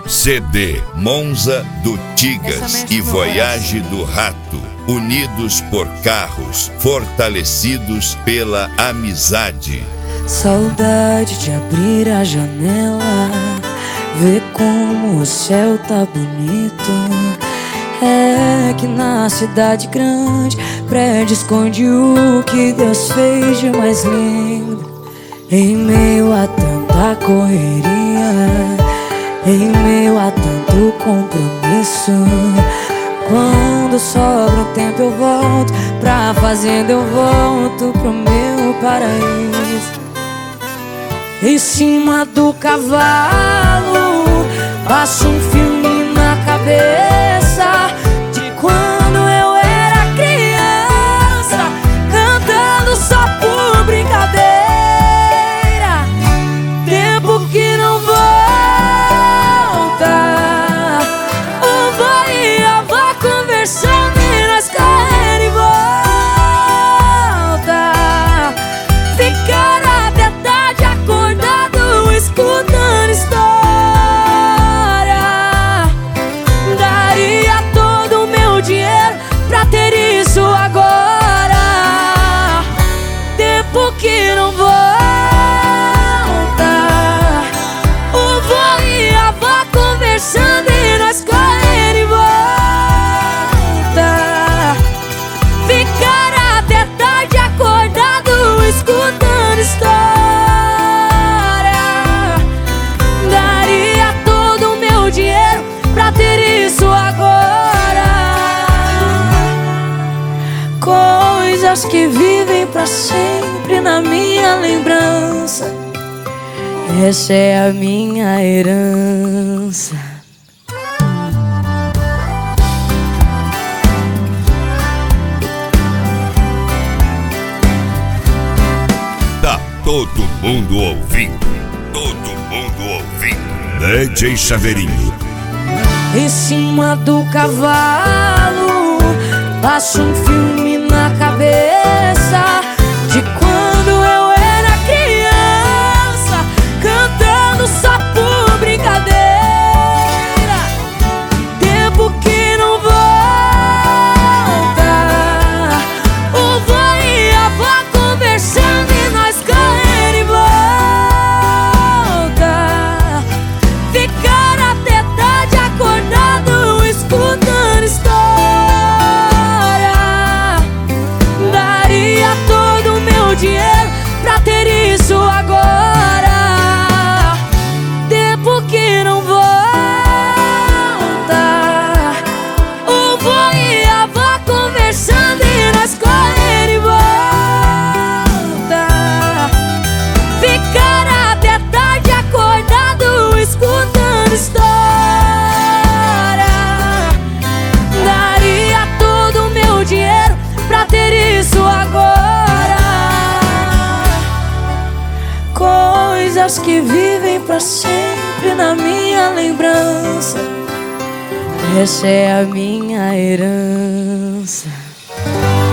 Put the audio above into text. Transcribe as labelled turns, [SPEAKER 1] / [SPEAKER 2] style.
[SPEAKER 1] CD Monza do Tigas e Voyage do Rato, unidos por carros, fortalecidos pela amizade.
[SPEAKER 2] Saudade de abrir a janela, ver como o céu tá bonito. É que na cidade grande, prédio esconde o que Deus fez de mais lindo. Em meio a tanta correria, em meio a tanto compromisso, quando sobra um tempo eu volto pra fazenda, eu volto pro meu paraíso. Em cima do cavalo, passo um filme na cabeça de quando eu era criança, cantando só por brincadeira. Tempo que não volta, o vô e a avó conversando e nós correndo em volta, ficar até tarde acordado escutando história. Daria todo o meu dinheiro pra ter isso agora. Tempo que não volta, o vô e a avó conversando e nós correndo em volta, ficar até tarde acordado escutando história. Daria todo o meu dinheiro pra ter isso agora. Coisas que vivem pra sempre na minha lembrança, essa é a minha herança.
[SPEAKER 1] Tá todo mundo ouvindo, todo mundo ouvindo. DJ Chaveirinho.
[SPEAKER 2] Em cima do cavalo, passo um filme na cabeça de quando eu era criança, cantando só por brincadeira. Tempo que não volta, o vô e a avó conversando e nós correndo em volta, ficar até tarde acordado escutando história. Daria todo o meu dinheiro pra ter isso agora. Tempo que não volta, o vô e a avó conversando e nós correndo em volta, ficar até tarde acordado escutando história. Daria todo o meu dinheiro pra ter isso agora. Coisas que vivem pra sempre na minha lembrança, essa é a minha herança.